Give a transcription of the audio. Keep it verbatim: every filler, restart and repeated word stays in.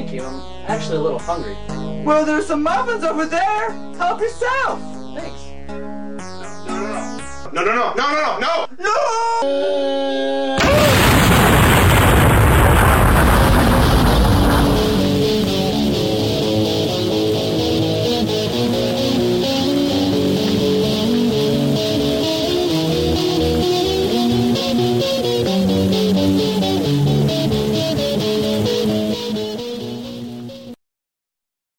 thank you. I'm actually a little hungry. Well, there's some muffins over there. Help yourself. Thanks. No, no, no, no, no, no, no, no! No!